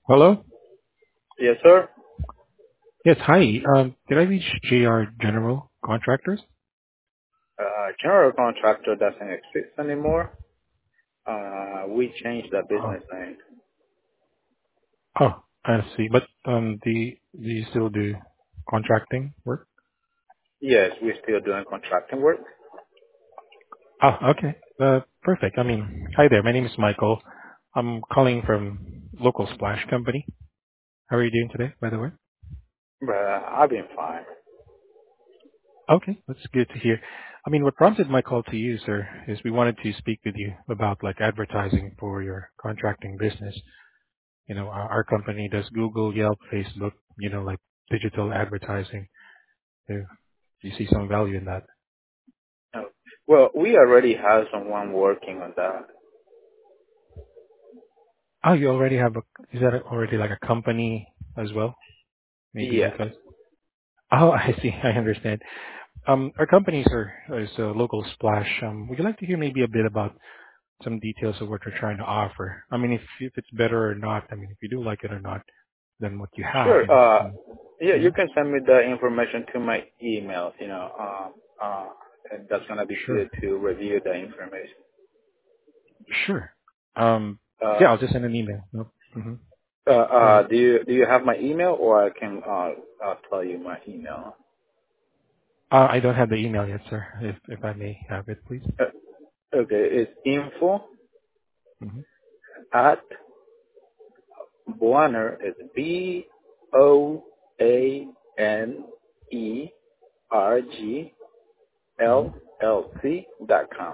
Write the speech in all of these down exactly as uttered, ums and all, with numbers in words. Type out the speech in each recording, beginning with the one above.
Hello? Yes, sir. Yes, hi. Um, did I reach J R General Contractors? Uh, general contractor doesn't exist anymore. Uh, we changed the Oh, business name. oh, I see. But um, do you, do you still do contracting work? Yes, we're still doing contracting work. Oh, okay. Uh, perfect. I mean, hi there. My name is Michael. I'm calling from local splash company. How are you doing today, by the way? But I've been fine. Okay, that's good to hear. I mean, what prompted my call to you, sir, is we wanted to speak with you about like advertising for your contracting business. You know, our, our company does Google, Yelp, Facebook, you know, like digital advertising. Do you see some value in that? No. Well, we already have someone working on that. Oh, you already have a, is that already like a company as well? Maybe you Yes. guys. Oh, I see. I understand. Um, our company, sir, is a local splash. Um, would you like to hear maybe a bit about some details of what you're trying to offer? I mean, if, if it's better or not, I mean, if you do like it or not, than what you have, Sure. you know. Uh, Mm. yeah, you Mhm. can send me the information to my email. You know, um, uh, and that's gonna be Sure. good to review the information. Sure. Um, Uh, yeah, I'll just send an email. Nope. hmm uh, Go uh, ahead. do you do you have my email, or I can uh, uh tell you my email? Uh, I don't have the email yet, sir. If if I may have it, please. Uh, okay, it's info hmm at Boaner is B O A N E R G hmm L L C dot com.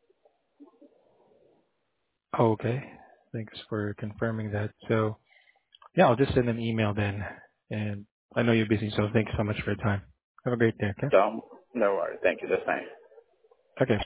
Okay. Thanks for confirming that. So yeah, I'll just send an email then. And I know you're busy, so thanks so much for your time. Have a great day. Okay. So, no worries. Thank you. The same. Okay.